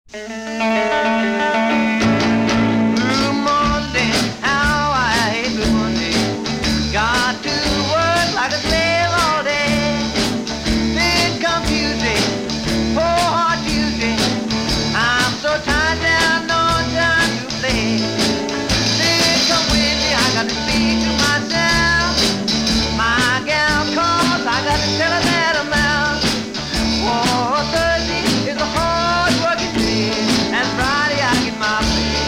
Blue Monday, how I hate Blue Monday. Got to work like a slave all day. Then come Tuesday, poor hard Tuesday. I'm so tired now, no time to play. Then come Wednesday, I got to speak to myself. My gal calls, I got to tell her that I'm out. For Thursday is a hard working day, and Friday I get my pay.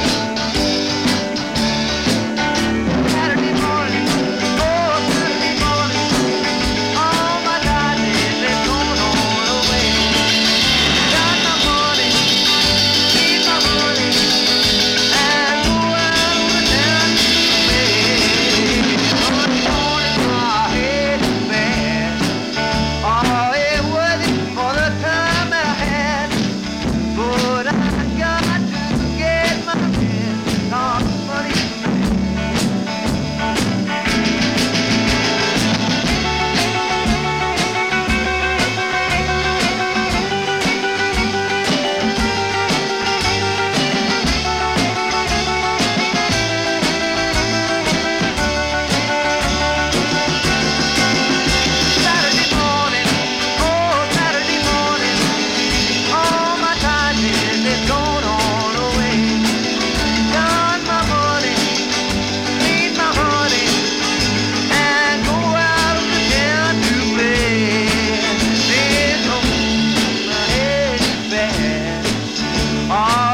Saturday morning, oh Saturday morning, all my darling is going on away. Got my money, need my money, and go out on the town to play. Sunday morning, my head is bad. Oh, it wasn't for the time that I had, but I got to get my rent on money. Saturday morning, oh Saturday morning, all my time is gone on away. Got my money, need my honey, and go out of the town to play. There's no my head is bad. Oh,